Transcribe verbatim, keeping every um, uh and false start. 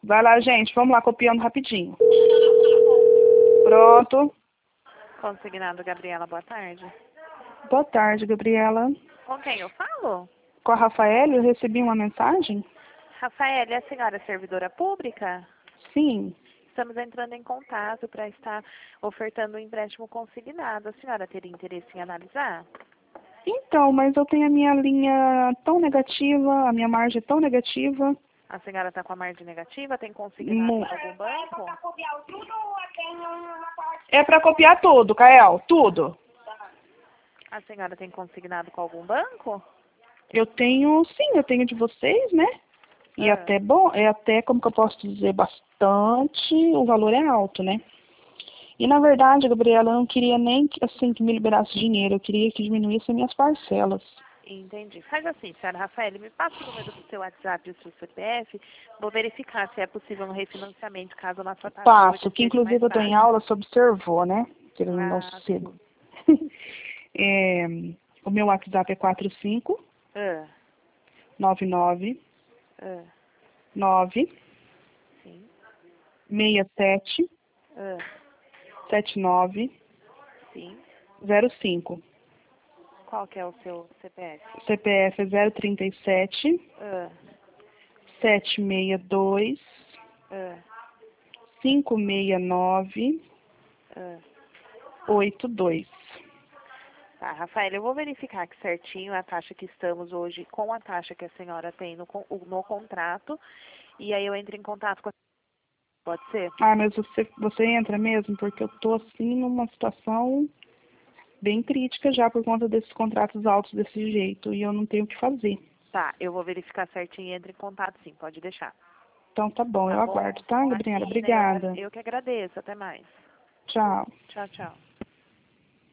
Vai lá, gente. Vamos lá, copiando rapidinho. Pronto. Consignado, Gabriela, boa tarde. Boa tarde, Gabriela. Com quem eu falo? Com a Rafaela, eu recebi uma mensagem? Rafael, é a senhora servidora pública? Sim. Estamos entrando em contato para estar ofertando um empréstimo consignado. A senhora teria interesse em analisar? Então, mas eu tenho a minha linha tão negativa, a minha margem tão negativa. A senhora está com a margem negativa? Tem consignado Mu- em algum banco? É para copiar tudo, Kael, tudo. A senhora tem consignado com algum banco? Eu tenho, sim, eu tenho de vocês, né? E Ah. até bom, é até, como que eu posso dizer, bastante, o valor é alto, né? E na verdade, Gabriela, eu não queria nem que, assim, que me liberasse dinheiro, eu queria que diminuísse as minhas parcelas. Entendi. Faz assim, senhora Rafael, me passa o número do seu WhatsApp e o seu C P F, vou verificar se é possível um refinanciamento, caso a nossa taxa Passo, hoje que seja mais inclusive eu dou em baixa. aula, você observou, né? Que ele não Ah, cedo. sim. É, o meu WhatsApp é quatro cinco Ah, nove nove ah, nove sim. seis sete Ah, sete nove sim. zero cinco. Qual que é o seu C P F? C P F é zero trinta e sete Ah, sete seis dois ah, cinco seis nove ah. oito dois. Tá, Rafael, eu vou verificar aqui certinho a taxa que estamos hoje com a taxa que a senhora tem no, con- no contrato e aí eu entro em contato com a... Pode ser? Ah, mas você, você entra mesmo? Porque eu tô assim numa situação bem crítica já por conta desses contratos altos desse jeito e eu não tenho o que fazer. Tá, eu vou verificar certinho e entro em contato sim, pode deixar. Então tá bom, Tá eu bom? aguardo, tá, Gabriela? Imagina, eu, Obrigada. eu que agradeço. Até mais. Tchau. Tchau, tchau.